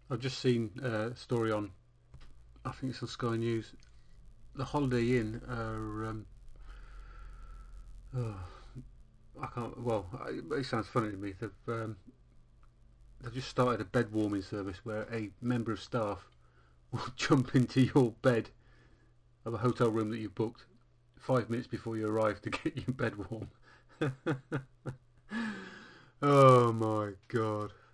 I've just seen a story on, I think it's on Sky News. The Holiday Inn are, oh, I can't. Well, it sounds funny to me. They've just started a bed warming service where a member of staff will jump into your bed of a hotel room that you booked 5 minutes before you arrive to get your bed warm. Oh my god!